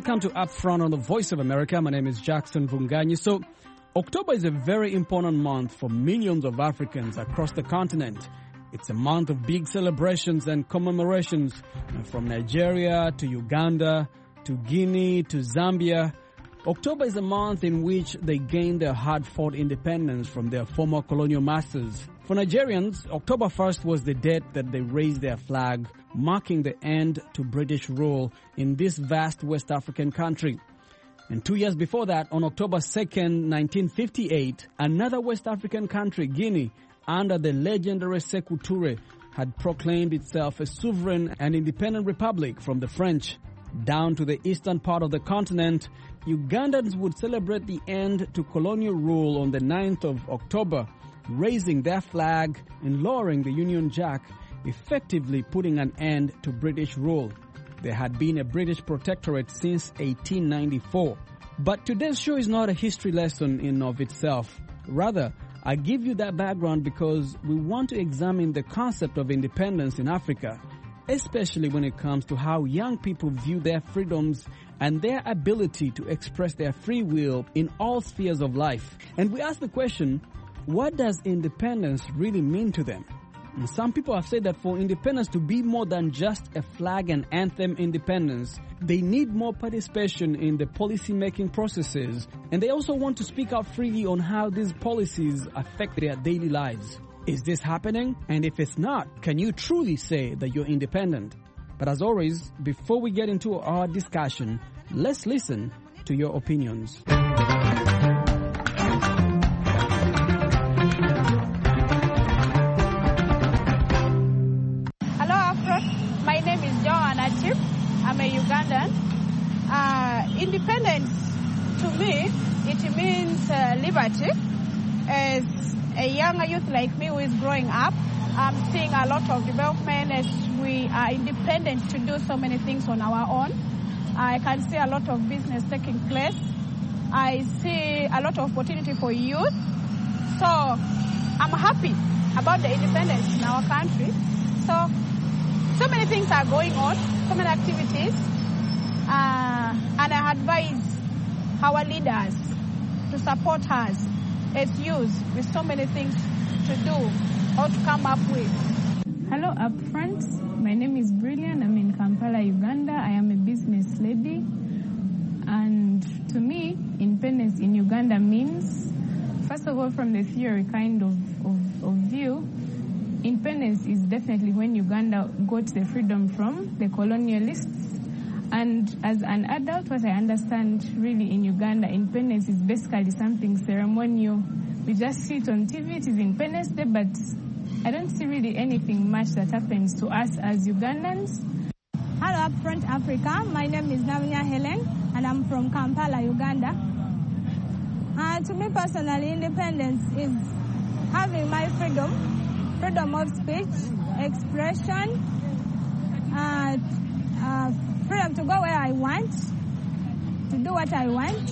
Welcome to Upfront on the Voice of America. My name is Jackson Vunganyi. So, October is a very important month for millions of Africans across the continent. It's a month of big celebrations and commemorations from Nigeria to Uganda to Guinea to Zambia. October is a month in which they gained their hard-fought independence from their former colonial masters. For Nigerians, October 1st was the date that they raised their flag, marking the end to British rule in this vast West African country. And 2 years before that, on October 2nd, 1958, another West African country, Guinea, under the legendary Sékou Touré, had proclaimed itself a sovereign and independent republic from the French. Down to the eastern part of the continent, Ugandans would celebrate the end to colonial rule on the 9th of October, raising their flag and lowering the Union Jack, effectively putting an end to British rule. There had been a British protectorate since 1894. But today's show is not a history lesson in of itself. Rather, I give you that background because we want to examine the concept of independence in Africa, especially when it comes to how young people view their freedoms and their ability to express their free will in all spheres of life. And we ask the question, what does independence really mean to them? And some people have said that for independence to be more than just a flag and anthem independence, they need more participation in the policy-making processes, and they also want to speak out freely on how these policies affect their daily lives. Is this happening? And if it's not, can you truly say that you're independent? But as always, before we get into our discussion, let's listen to your opinions. I'm a Ugandan. Independence, to me, it means liberty. As a younger youth like me who is growing up, I'm seeing a lot of development as we are independent to do so many things on our own. I can see a lot of business taking place. I see a lot of opportunity for youth. So I'm happy about the independence in our country. So many things are going on, so many activities, and I advise our leaders to support us as youth with so many things to do or to come up with. Hello, Upfront. My name is Brilliant. I'm in Kampala, Uganda. I am a business lady. And to me, independence in Uganda means, first of all, from the theory kind of view, independence is definitely when Uganda got the freedom from the colonialists. And as an adult, what I understand really in Uganda, independence is basically something ceremonial. We just see it on TV, it is Independence Day, but I don't see really anything much that happens to us as Ugandans. Hello, Upfront Africa. My name is Navinya Helen, and I'm from Kampala, Uganda. To me personally, independence is having my freedom of speech, expression, freedom to go where I want, to do what I want.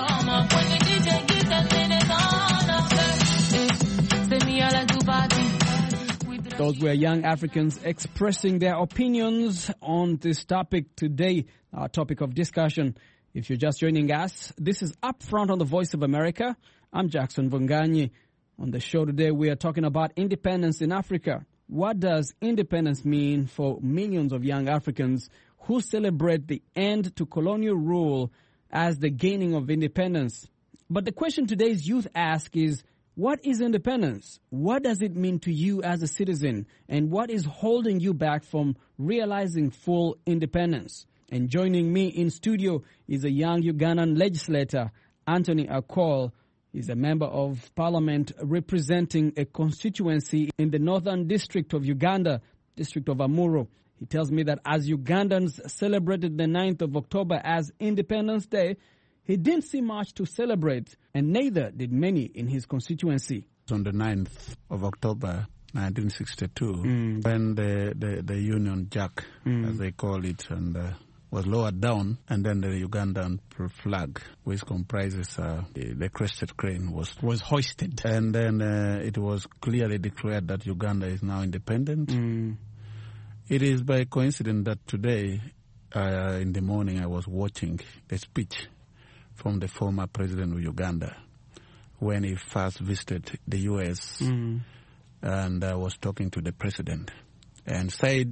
Those were young Africans expressing their opinions on this topic today, our topic of discussion. If you're just joining us, this is Upfront on the Voice of America. I'm Jackson Vunganyi. On the show today, we are talking about independence in Africa. What does independence mean for millions of young Africans who celebrate the end to colonial rule as the gaining of independence? But the question today's youth ask is, what is independence? What does it mean to you as a citizen? And what is holding you back from realizing full independence? And joining me in studio is a young Ugandan legislator, Anthony Akol. He's a member of parliament representing a constituency in the northern district of Uganda, district of Amuru. He tells me that as Ugandans celebrated the 9th of October as Independence Day, he didn't see much to celebrate, and neither did many in his constituency. On the 9th of October, 1962, when the Union Jack, as they call it, and was lowered down, and then the Ugandan flag, which comprises the crested crane, was hoisted. And then it was clearly declared that Uganda is now independent. It is by coincidence that today in the morning I was watching a speech from the former president of Uganda when he first visited the U.S. And was talking to the president and said,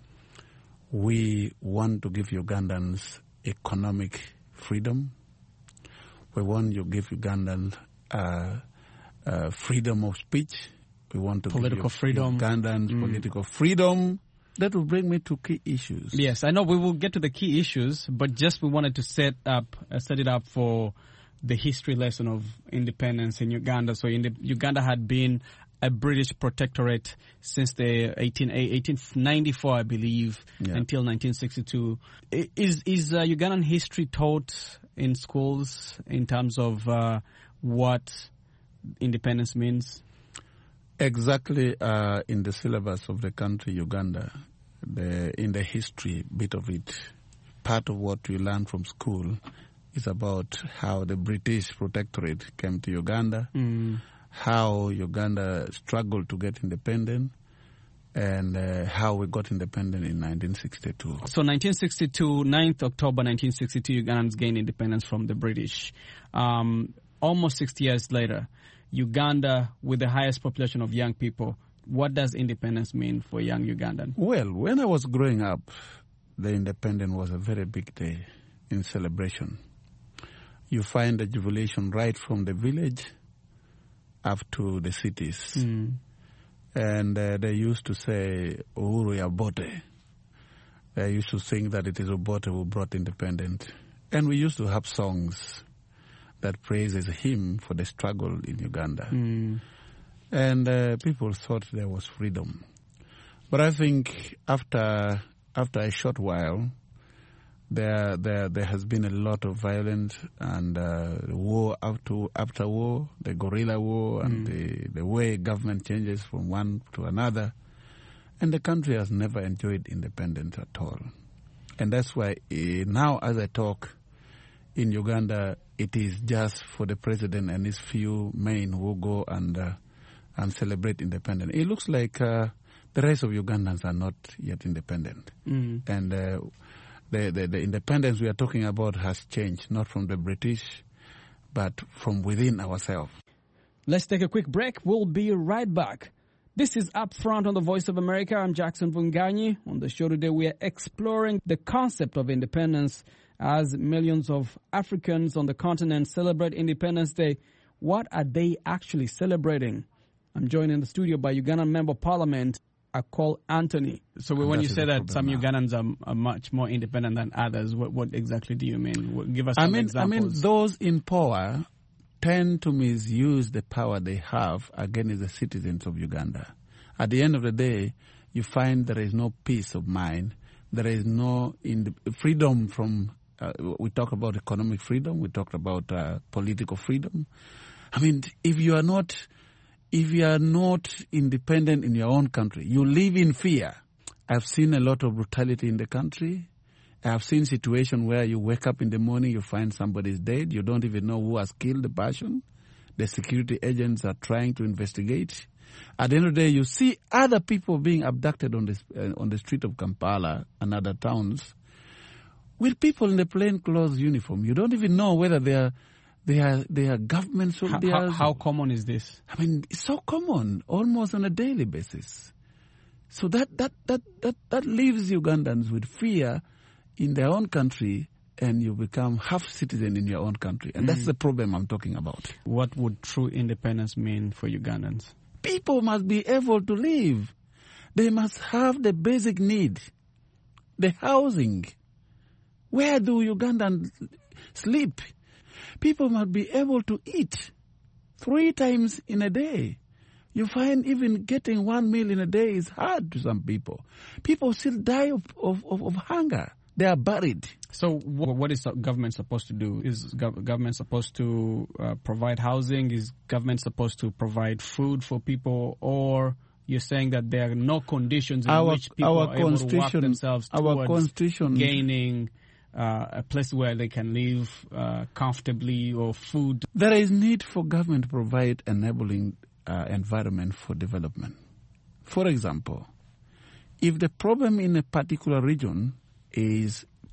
we want to give Ugandans economic freedom. We want to give Ugandans freedom of speech. We want to political give freedom. Ugandans political freedom. That will bring me to key issues. Yes, I know we will get to the key issues, but just we wanted to set it up for the history lesson of independence in Uganda. So Uganda had been a British protectorate since the 1894, I believe, until 1962. Is Ugandan history taught in schools in terms of what independence means? Exactly, in the syllabus of the country, Uganda, in the history bit of it, part of what we learn from school is about how the British protectorate came to Uganda, how Uganda struggled to get independent, and how we got independent in 1962. So 1962, 9th October 1962, Ugandans gained independence from the British. Almost 60 years later, Uganda with the highest population of young people, what does independence mean for young Ugandan? Well, when I was growing up, the independence was a very big day in celebration. You find the jubilation right from the village up to the cities. And they used to say, Uhuru Yabote. They used to sing that it is Obote who brought independence. And we used to have songs that praises him for the struggle in Uganda. And people thought there was freedom. But I think after a short while, there has been a lot of violence and war after war, the guerrilla war, and the way government changes from one to another. And the country has never enjoyed independence at all. And that's why now as I talk, in Uganda, it is just for the president and his few men who go and celebrate independence. It looks like the rest of Ugandans are not yet independent. And the independence we are talking about has changed, not from the British, but from within ourselves. Let's take a quick break. We'll be right back. This is Up Front on the Voice of America. I'm Jackson Vunganyi. On the show today, we are exploring the concept of independence as millions of Africans on the continent celebrate Independence Day. What are they actually celebrating? I'm joined in the studio by Ugandan Member of Parliament, Akol Anthony. So when you say that some Ugandans are much more independent than others, what exactly do you mean? Give us some examples. I mean, those in power tend to misuse the power they have against the citizens of Uganda. At the end of the day, you find there is no peace of mind. There is no freedom from, we talk about economic freedom, we talk about political freedom. I mean, if you are not independent in your own country, you live in fear. I've seen a lot of brutality in the country. I've seen situations where you wake up in the morning, you find somebody's dead. You don't even know who has killed the person. The security agents are trying to investigate. At the end of the day, you see other people being abducted on the street of Kampala and other towns with people in the plainclothes uniform. You don't even know whether they are government soldiers. How common is this? I mean, it's so common, almost on a daily basis. So that leaves Ugandans with fear in their own country, and you become half citizen in your own country. And that's the problem I'm talking about. What would true independence mean for Ugandans? People must be able to live. They must have the basic need, the housing. Where do Ugandans sleep? People must be able to eat 3 times in a day. You find even getting 1 meal in a day is hard to some people. People still die of hunger. They are buried. So what is government supposed to do? Is government supposed to provide housing? Is government supposed to provide food for people? Or you're saying that there are no conditions in which people are able to work themselves towards gaining a place where they can live comfortably or food? There is need for government to provide enabling environment for development. For example, if the problem in a particular region is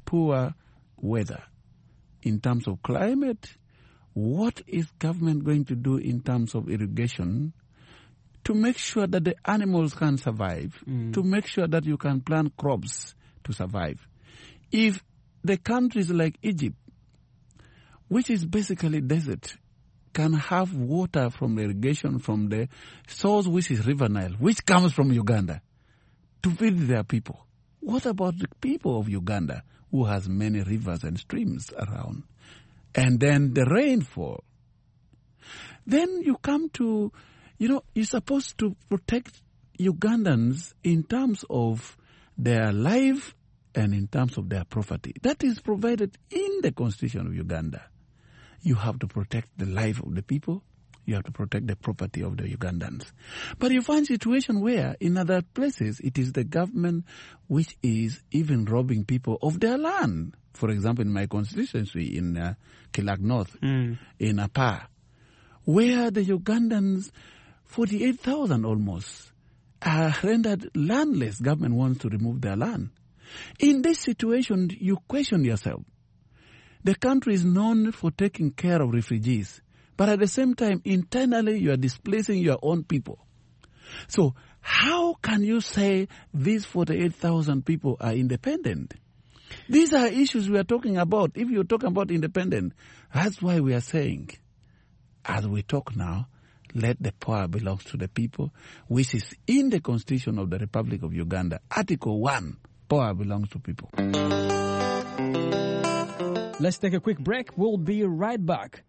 poor weather in terms of climate, what is government going to do in terms of irrigation to make sure that the animals can survive, to make sure that you can plant crops to survive? If the countries like Egypt, which is basically desert, can have water from the irrigation from the source, which is River Nile, which comes from Uganda, to feed their people, what about the people of Uganda who has many rivers and streams around? And then the rainfall. Then you come to, you're supposed to protect Ugandans in terms of their life and in terms of their property. That is provided in the Constitution of Uganda. You have to protect the life of the people. You have to protect the property of the Ugandans. But you find a situation where in other places it is the government which is even robbing people of their land. For example, in my constituency in Kilak North, in Apa, where the Ugandans, 48,000 almost, are rendered landless. Government wants to remove their land. In this situation, you question yourself. The country is known for taking care of refugees, but at the same time, internally, you are displacing your own people. So how can you say these 48,000 people are independent? These are issues we are talking about. If you're talking about independent, that's why we are saying, as we talk now, let the power belong to the people, which is in the Constitution of the Republic of Uganda. Article 1, power belongs to people. Let's take a quick break. We'll be right back.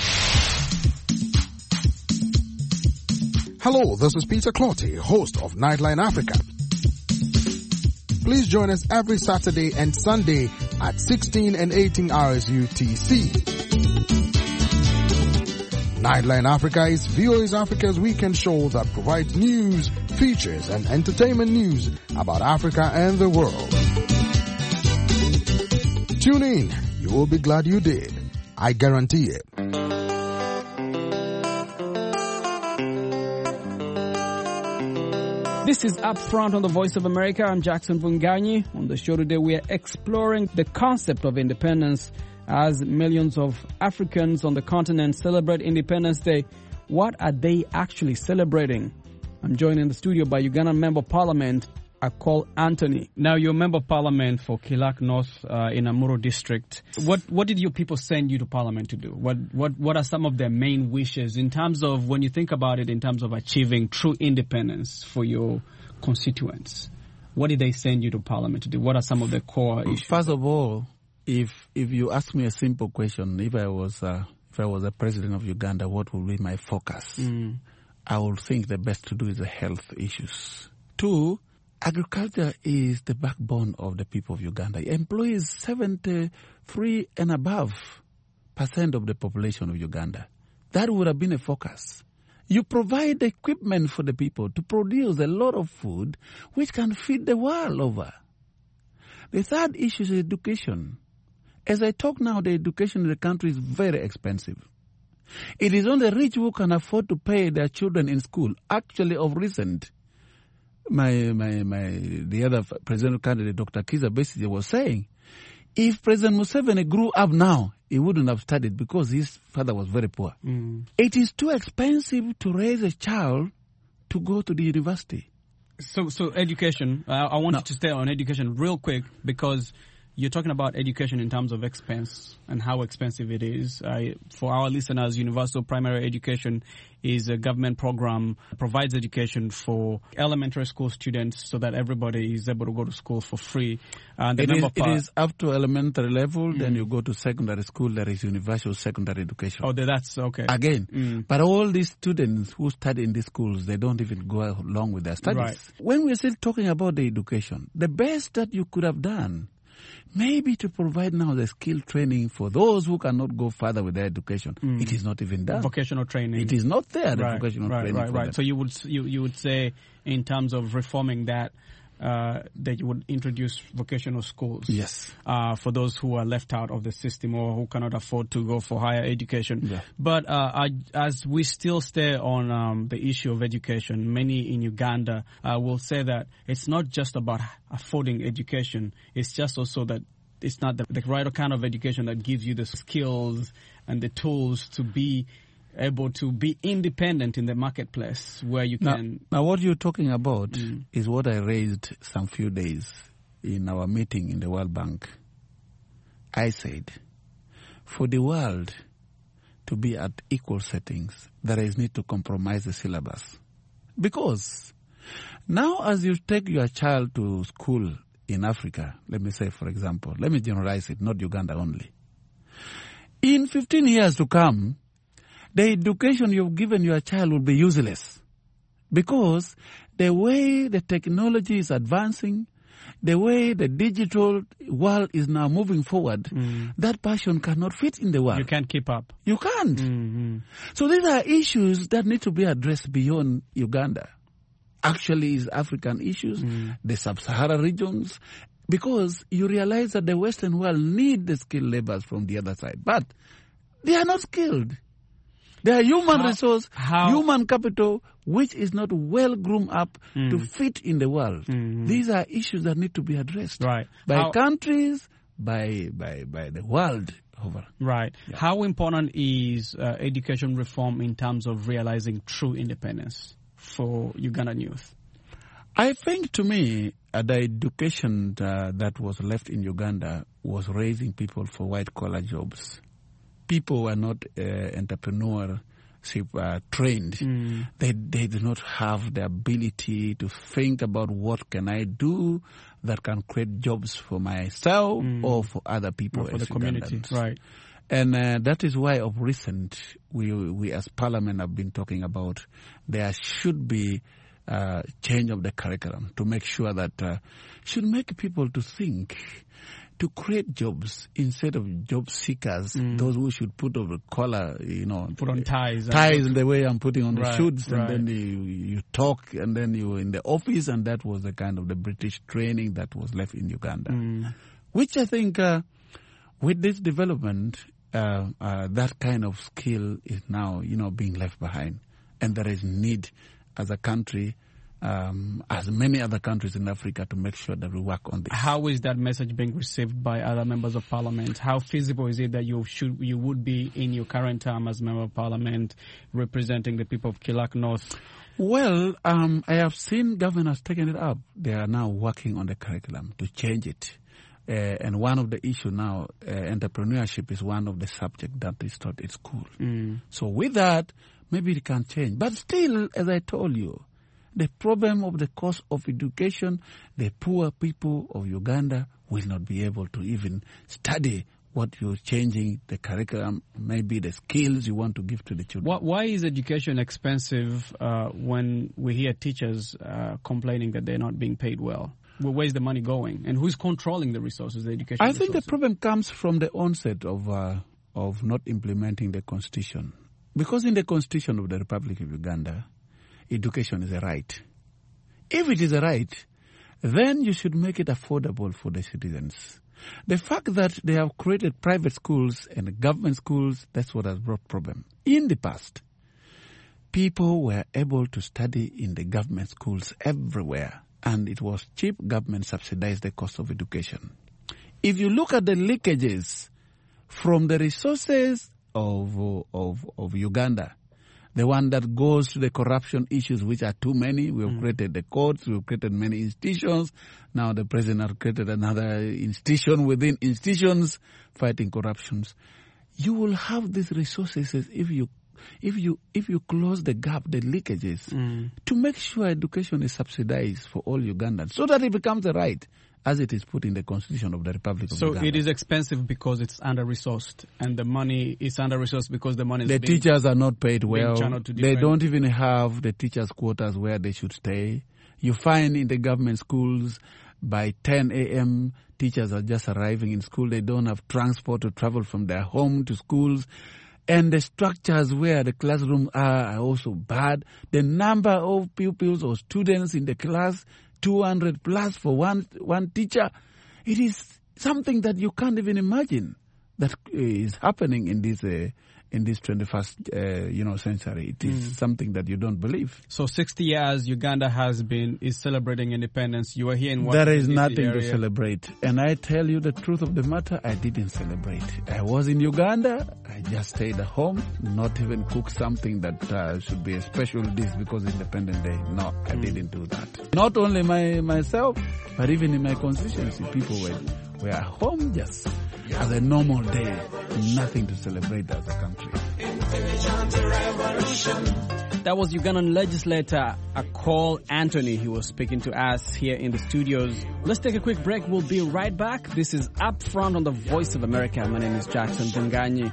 Hello, this is Peter Clotty, host of Nightline Africa. Please join us every Saturday and Sunday at 16 and 18 hours UTC. Nightline Africa is VOA Africa's weekend show that provides news, features, and entertainment news about Africa and the world. Tune in. You will be glad you did. I guarantee it. This is Up Front on the Voice of America. I'm Jackson Vunganyi. On the show today, we are exploring the concept of independence as millions of Africans on the continent celebrate Independence Day. What are they actually celebrating? I'm joined in the studio by Ugandan Member of Parliament, Akol Anthony. Now, you're a Member of Parliament for Kilak North in Amuro District. What did your people send you to Parliament to do? What are some of their main wishes in terms of, when you think about it, in terms of achieving true independence for your constituents? What did they send you to Parliament to do? What are some of the core issues? First of all, if you ask me a simple question, if I was a president of Uganda, what would be my focus? I would think the best to do is the health issues. 2, agriculture is the backbone of the people of Uganda. It employs 73 and above % of the population of Uganda. That would have been a focus. You provide the equipment for the people to produce a lot of food which can feed the world over. The third issue is education. As I talk now, the education in the country is very expensive. It is only the rich who can afford to pay their children in school. Actually, of recent, the other presidential candidate, Dr. Kizza Besigye, was saying, if President Museveni grew up now, he wouldn't have studied because his father was very poor. It is too expensive to raise a child to go to the university. So education, I want you to stay on education real quick, because you're talking about education in terms of expense and how expensive it is. For our listeners, Universal Primary Education is a government program that provides education for elementary school students so that everybody is able to go to school for free. And it is up to elementary level, then you go to secondary school, there is universal secondary education. Oh, that's okay. Again, but all these students who study in these schools, they don't even go along with their studies. Right. When we're still talking about the education, the best that you could have done, maybe to provide now the skill training for those who cannot go further with their education. It is not even done. Vocational training. It is not there, the vocational training. Right. So you would say, in terms of reforming that, that you would introduce vocational schools. Yes. For those who are left out of the system or who cannot afford to go for higher education. Yeah. But as we still stay on the issue of education, many in Uganda will say that it's not just about affording education. It's just also that it's not the right kind of education that gives you the skills and the tools to be able to be independent in the marketplace where you can... Now what you're talking about is what I raised some few days in our meeting in the World Bank. I said, for the world to be at equal settings, there is need to compromise the syllabus. Because now as you take your child to school in Africa, let me say, for example, let me generalize it, not Uganda only. In 15 years to come, the education you've given your child will be useless. Because the way the technology is advancing, the way the digital world is now moving forward, that passion cannot fit in the world. You can't keep up. You can't. Mm-hmm. So these are issues that need to be addressed beyond Uganda. Actually, is African issues, the sub-Saharan regions, because you realize that the Western world need the skilled laborers from the other side. But they are not skilled. They are human resource, human capital, which is not well groomed up to fit in the world. These are issues that need to be addressed by countries, by the world over. Right. Yeah. How important is education reform in terms of realizing true independence for Ugandan youth? I think, to me, the education that was left in Uganda was raising people for white-collar jobs. People were not entrepreneurship trained. They do not have the ability to think about what can I do that can create jobs for myself or for other people, or for the community. Right. And that is why of recent we as Parliament have been talking about there should be change of the curriculum to make sure that should make people to think, to create jobs instead of job seekers, those who should put over collar, put on ties in the way I'm putting on the shoots, and then you talk, and then you're in the office, and that was the kind of the British training that was left in Uganda, which I think with this development, that kind of skill is now being left behind, and there is need as a country. As many other countries in Africa, to make sure that we work on this. How is that message being received by other members of parliament? How feasible is it that you would be in your current term as member of parliament representing the people of Kilak North? Well, I have seen governors taking it up. They are now working on the curriculum to change it. And one of the issues now, entrepreneurship is one of the subjects that is taught at school. So with that, maybe it can change. But still, as I told you, the problem of the cost of education, the poor people of Uganda will not be able to even study what you're changing, the curriculum, maybe the skills you want to give to the children. Why is education expensive when we hear teachers complaining that they're not being paid well? Well, where's the money going? And who's controlling the resources, the education I think the problem comes from the onset of not implementing the Constitution. Because in the Constitution of the Republic of Uganda, education is a right. If it is a right, then you should make it affordable for the citizens. The fact that they have created private schools and government schools, that's what has brought problem. In the past, people were able to study in the government schools everywhere, and it was cheap. Government subsidized the cost of education. If you look at the leakages from the resources of Uganda, the one that goes to the corruption issues, which are too many. We have created the courts, we have created many institutions. Now the president has created another institution within institutions fighting corruptions. You will have these resources if you close the gap, the leakages, to make sure education is subsidized for all Ugandans, so that it becomes a right, as it is put in the Constitution of the Republic of Uganda. So it is expensive because it's under-resourced, and the money is under-resourced because the money is the teachers are not paid well. They don't even have the teachers' quotas where they should stay. You find in the government schools, by 10 a.m., teachers are just arriving in school. They don't have transport to travel from their home to schools. And the structures where the classrooms are also bad. The number of pupils or students in the class, 200 plus for one teacher. It is something that you can't even imagine that is happening in this in this 21st century. It is something that you don't believe. So 60 years Uganda is celebrating independence. You are here in Washington. There is nothing to celebrate. And I tell you the truth of the matter, I didn't celebrate. I was in Uganda. I just stayed at home, not even cook something that should be a special dish because Independence Day. No, I didn't do that. Not only myself, but even in my constituency, people were at home just as a normal day, nothing to celebrate as a country. That was Ugandan legislator Akol Anthony. He was speaking to us here in the studios. Let's take a quick break. We'll be right back. This is Up Front on the Voice of America. My name is Jackson Bunganyi.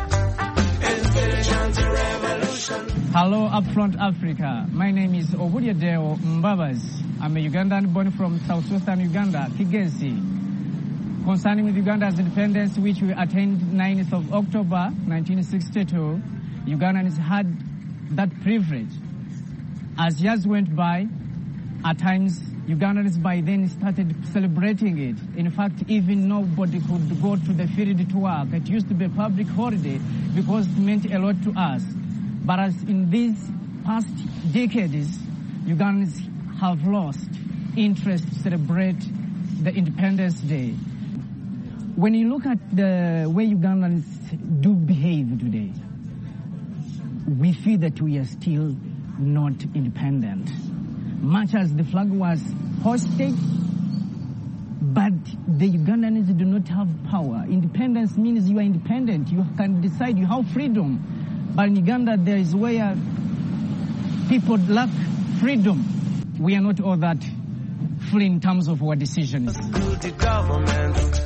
Hello, Upfront Africa. My name is Obudiadeo Mbabas. I'm a Ugandan born from southwestern Uganda, Kigezi. Concerning Uganda's independence, which we attained 9th of October 1962, Ugandans had that privilege. As years went by, at times Ugandans by then started celebrating it. In fact, even nobody could go to the field to work. It used to be a public holiday because it meant a lot to us. But as in these past decades, Ugandans have lost interest to celebrate the Independence Day. When you look at the way Ugandans do behave today, we feel that we are still not independent. Much as the flag was hoisted, but the Ugandans do not have power. Independence means you are independent. You can decide, you have freedom. But in Uganda, there is where people lack freedom. We are not all that free in terms of our decisions. Good government.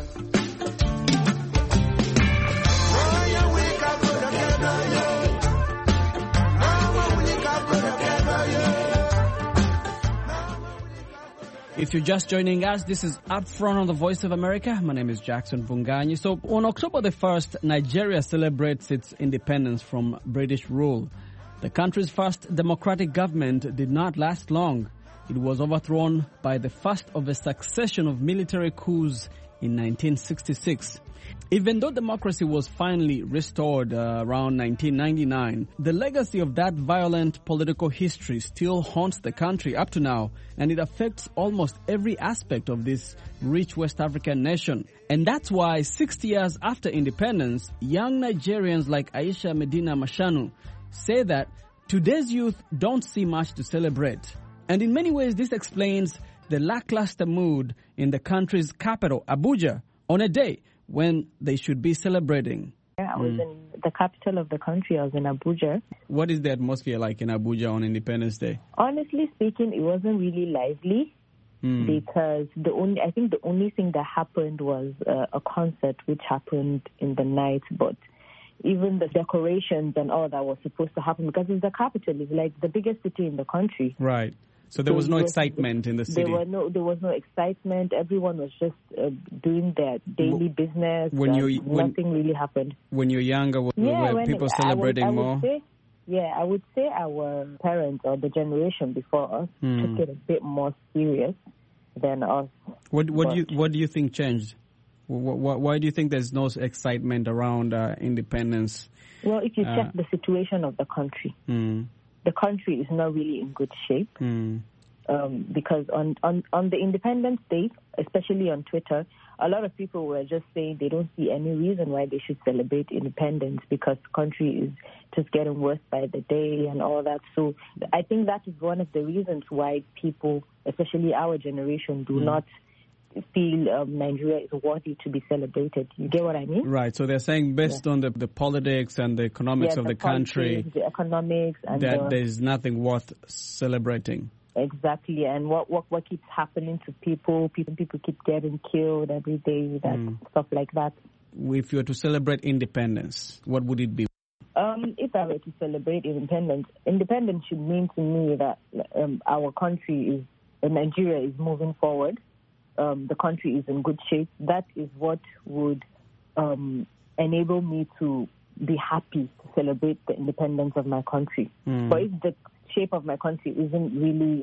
If you're just joining us, this is Up Front on the Voice of America. My name is Jackson Bunganyi. So on October the 1st, Nigeria celebrates its independence from British rule. The country's first democratic government did not last long. It was overthrown by the first of a succession of military coups in 1966. Even though democracy was finally restored around 1999, the legacy of that violent political history still haunts the country up to now, and it affects almost every aspect of this rich West African nation. And that's why 60 years after independence, young Nigerians like Aisha Medina Mashanu say that today's youth don't see much to celebrate. And in many ways, this explains the lackluster mood in the country's capital, Abuja, on a day when they should be celebrating. I was in the capital of the country. I was in Abuja. What is the atmosphere like in Abuja on Independence Day? Honestly speaking, it wasn't really lively because I think the only thing that happened was a concert which happened in the night. But even the decorations and all that was supposed to happen because it's the capital. It's like the biggest city in the country. Right. So there was no excitement in the city? There was no excitement. Everyone was just doing their daily business. Nothing really happened. When you're younger, were people celebrating more? I would say our parents or the generation before us took it a bit more serious than us. What do you think changed? Why do you think there's no excitement around independence? Well, if you check the situation of the country, the country is not really in good shape because on the Independence Day, especially on Twitter, a lot of people were just saying they don't see any reason why they should celebrate independence because the country is just getting worse by the day and all that. So I think that is one of the reasons why people, especially our generation, do not feel Nigeria is worthy to be celebrated. You get what I mean? Right. So they're saying based on the politics and the economics of the country, the economics and that there's nothing worth celebrating. Exactly. And what keeps happening to people keep getting killed every day, stuff like that. If you were to celebrate independence, what would it be? If I were to celebrate independence should mean to me that our country Nigeria is moving forward. The country is in good shape. That is what would enable me to be happy to celebrate the independence of my country. But if the shape of my country isn't really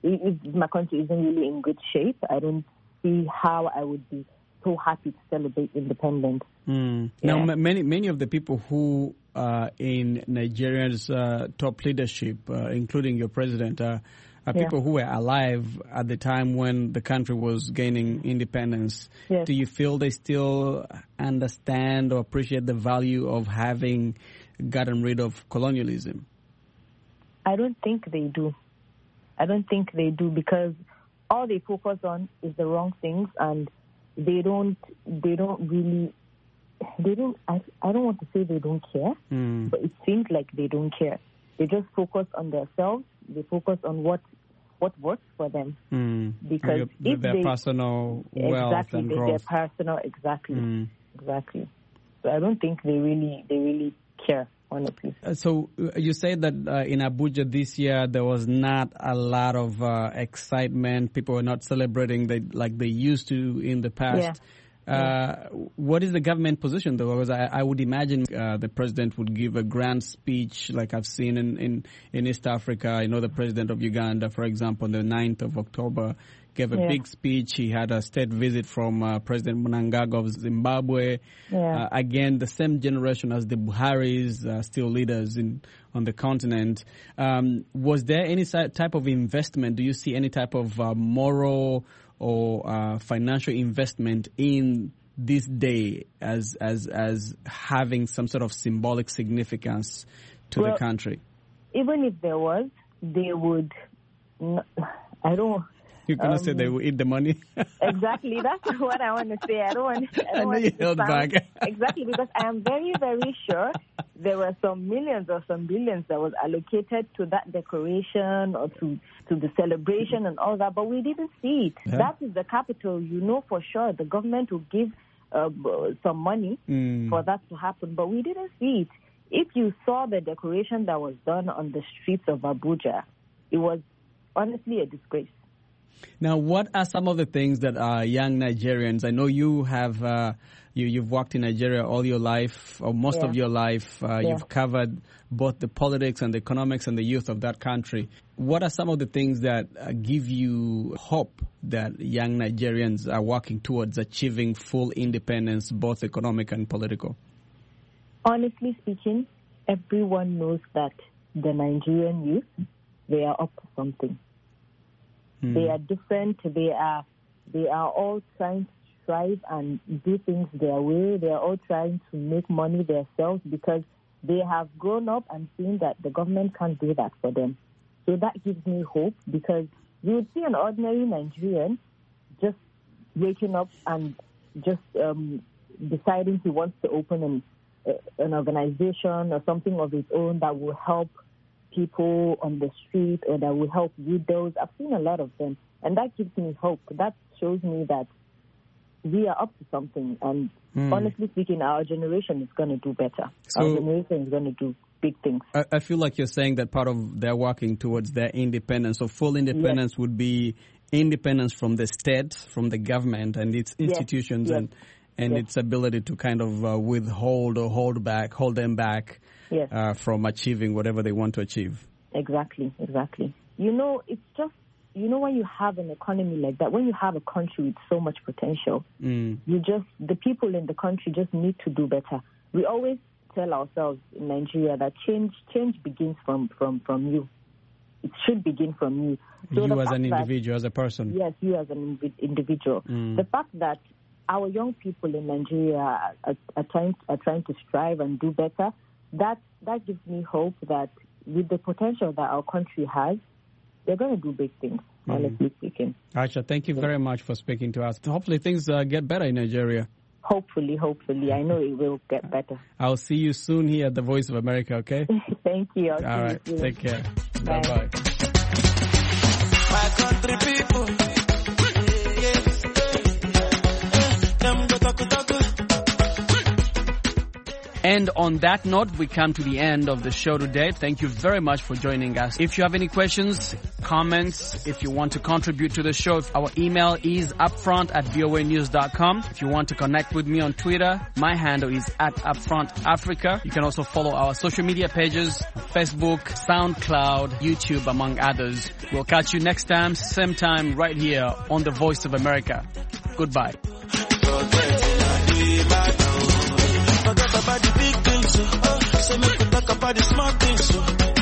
in good shape, I don't see how I would be so happy to celebrate independence. Now, many of the people who in Nigeria's top leadership, including your president, are people who were alive at the time when the country was gaining independence. Yes. Do you feel they still understand or appreciate the value of having gotten rid of colonialism? I don't think they do. I don't think they do, because all they focus on is the wrong things, and I don't want to say they don't care, but it seems like they don't care. They just focus on themselves. They focus on what works for them. Because if their personal wealth and growth. Their personal, exactly. So I don't think they really care, honestly. So you say that in Abuja this year there was not a lot of excitement. People were not celebrating like they used to in the past. What is the government position, though? Because I would imagine the president would give a grand speech like I've seen in East Africa. I know the president of Uganda, for example, on the 9th of October, gave a big speech. He had a state visit from President Mnangagwa of Zimbabwe. Again, the same generation as the Buharis, still leaders on the continent. Was there any type of investment? Do you see any type of moral or financial investment in this day as having some sort of symbolic significance to the country? Even if there was, they would. I don't. You're going to say they will eat the money? Exactly. That's what I want to say. I don't know you held back. Exactly, because I am very, very sure there were some millions or some billions that was allocated to that decoration or to the celebration and all that, but we didn't see it. Yeah. That is the capital. You know for sure the government will give some money for that to happen, but we didn't see it. If you saw the decoration that was done on the streets of Abuja, it was honestly a disgrace. Now, what are some of the things that young Nigerians, I know you have, you've worked in Nigeria all your life, or most of your life. You've covered both the politics and the economics and the youth of that country. What are some of the things that give you hope that young Nigerians are working towards achieving full independence, both economic and political? Honestly speaking, everyone knows that the Nigerian youth, they are up to something. They are different. They are all trying to strive and do things their way. They are all trying to make money themselves because they have grown up and seen that the government can't do that for them. So that gives me hope, because you would see an ordinary Nigerian just waking up and just deciding he wants to open an organization or something of his own that will help people on the street or that will help widows. I've seen a lot of them, and that gives me hope. That shows me that we are up to something, and honestly speaking, our generation is going to do better. So, our generation is going to do big things. I feel like you're saying that part of their working towards their independence, so full independence would be independence from the state, from the government and its institutions and its ability to kind of withhold or hold them back from achieving whatever they want to achieve. Exactly. You know, it's just, when you have an economy like that, when you have a country with so much potential, the people in the country just need to do better. We always tell ourselves in Nigeria that change begins from you. It should begin from you. So you as an individual, as a person. Yes, you as an individual. The fact that our young people in Nigeria are trying to strive and do better, that gives me hope that with the potential that our country has, they're going to do big things, honestly speaking. Aisha, thank you very much for speaking to us. Hopefully things get better in Nigeria. Hopefully. I know it will get better. I'll see you soon here at the Voice of America, okay? Thank you. All right. Take care. Bye-bye. My country people. And on that note, we come to the end of the show today. Thank you very much for joining us. If you have any questions, comments, if you want to contribute to the show, our email is upfront@voanews.com. If you want to connect with me on Twitter, my handle is @upfrontafrica. You can also follow our social media pages, Facebook, SoundCloud, YouTube, among others. We'll catch you next time, same time, right here on The Voice of America. Goodbye. Forget about the big things, talk about the small things, so